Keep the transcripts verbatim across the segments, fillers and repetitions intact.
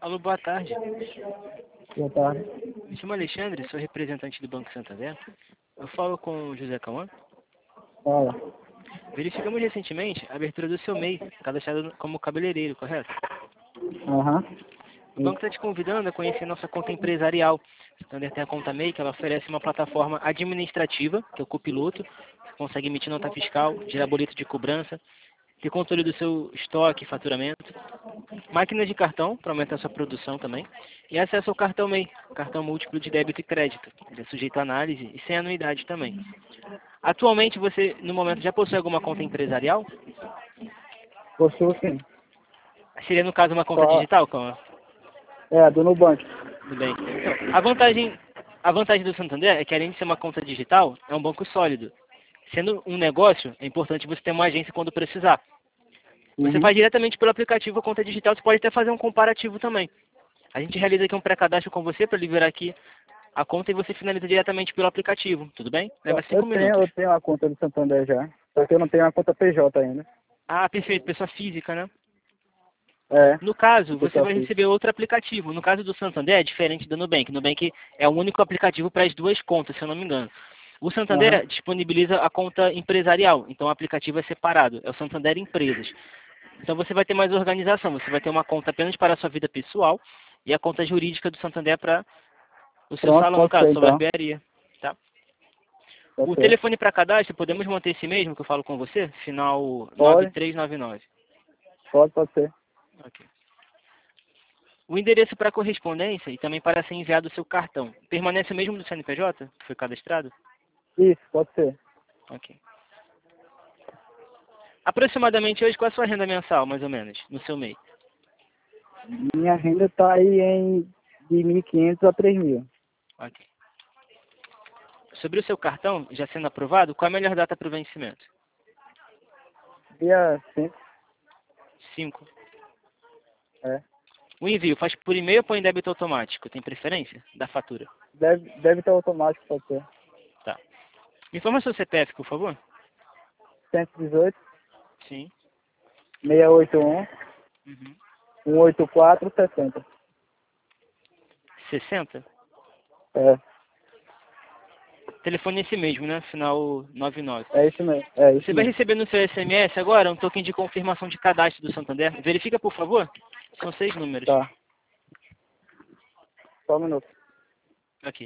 Alô, boa tarde. Boa tarde. Me chamo Alexandre, sou representante do Banco Santander. Eu falo com o José Cauã. Fala. Verificamos recentemente a abertura do seu M E I, cadastrado como cabeleireiro, correto? Aham. O banco está te convidando a conhecer nossa conta empresarial. O Santander tem a conta M E I, que ela oferece uma plataforma administrativa, que é o copiloto. Você consegue emitir nota fiscal, gerar boleto de cobrança, ter controle do seu estoque e faturamento, máquinas de cartão para aumentar sua produção também, e acesso ao cartão M E I, cartão múltiplo de débito e crédito. Ele é sujeito a análise e sem anuidade também. Atualmente você, no momento, já possui alguma conta empresarial? Postou sim. Seria, no caso, uma conta Só... digital, Cauã? É, do Nubank. Tudo bem. Então, a vantagem, a vantagem do Santander é que, além de ser uma conta digital, é um banco sólido. Sendo um negócio, é importante você ter uma agência quando precisar. Você Uhum. faz diretamente pelo aplicativo a conta digital, você pode até fazer um comparativo também. A gente realiza aqui um pré-cadastro com você para liberar aqui a conta e você finaliza diretamente pelo aplicativo, tudo bem? Leva cinco Eu tenho, minutos. eu tenho a conta do Santander já. Só que eu não tenho a conta P J ainda. Ah, perfeito, pessoa física, né? É, No caso, você pessoal vai física. receber outro aplicativo. No caso do Santander, é diferente do Nubank. Nubank é o único aplicativo para as duas contas, se eu não me engano. O Aham. Santander disponibiliza a conta empresarial, então o aplicativo é separado, é o Santander Empresas. Então você vai ter mais organização, você vai ter uma conta apenas para a sua vida pessoal e a conta jurídica do Santander para o seu Pronto, salão, no pode caso, ser sua então. barbearia. Tá? Pode O ser. telefone para cadastro, podemos manter esse mesmo que eu falo com você? Final nove Pode, três nove nove. pode, pode ser. Ok. O endereço para correspondência e também para ser enviado o seu cartão. Permanece o mesmo do C N P J, que foi cadastrado? Isso, pode ser. Ok. Aproximadamente hoje, qual é a sua renda mensal, mais ou menos, no seu M E I? Minha renda tá aí em de mil e quinhentos a três mil. Ok. Sobre o seu cartão, já sendo aprovado, qual é a melhor data para o vencimento? Dia cinco. cinco. É. O envio faz por e-mail ou por em débito automático? Tem preferência da fatura? Deve, deve estar automático, pode ser. Tá. Me informa seu C P F, por favor. cento e dezoito, Sim. seiscentos e oitenta e um, Uhum. cento e oitenta e quatro, sessenta. sessenta? É, Telefone esse mesmo, né? Final noventa e nove. é isso mesmo. É isso Você vai mesmo. receber no seu S M S agora um token de confirmação de cadastro do Santander. Verifica, por favor. São seis números. Tá. Só um minuto. Aqui.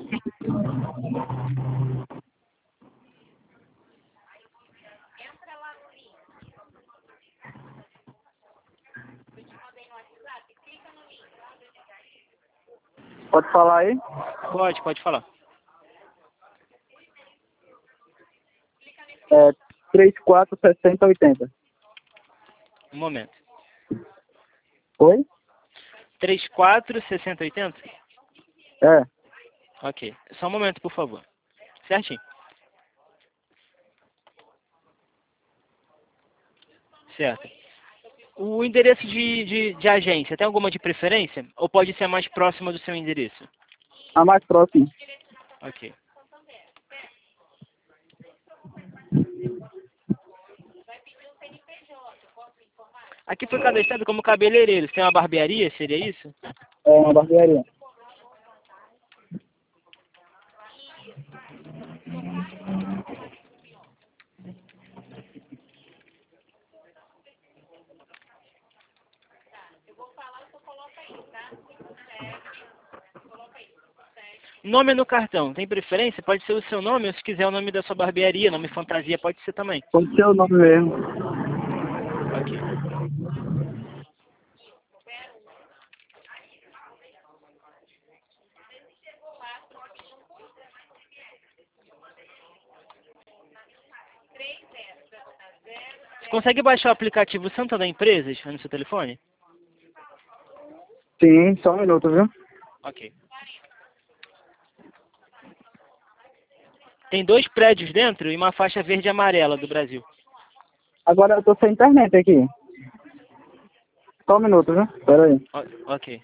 Pode falar aí? Pode, pode falar. É trinta e quatro, sessenta, oitenta. Um momento. Oi? trinta e quatro, sessenta, oitenta? É. Ok. Só um momento, por favor. Certinho. Certo. O endereço de, de, de agência, tem alguma de preferência? Ou pode ser mais próxima do seu endereço? A mais próxima. Ok. Aqui foi cadastrado como cabeleireiro. Você tem uma barbearia? Seria isso? É uma barbearia. Nome no cartão, tem preferência? Pode ser o seu nome, ou se quiser o nome da sua barbearia, nome fantasia, pode ser também. Pode ser o nome mesmo. Ok. Você consegue baixar o aplicativo Santander Empresas no seu telefone? Sim, só um minuto, viu? Ok. Tem dois prédios dentro e uma faixa verde e amarela do Brasil. Agora eu tô sem internet aqui. Só um minuto, viu? Pera aí. O- ok.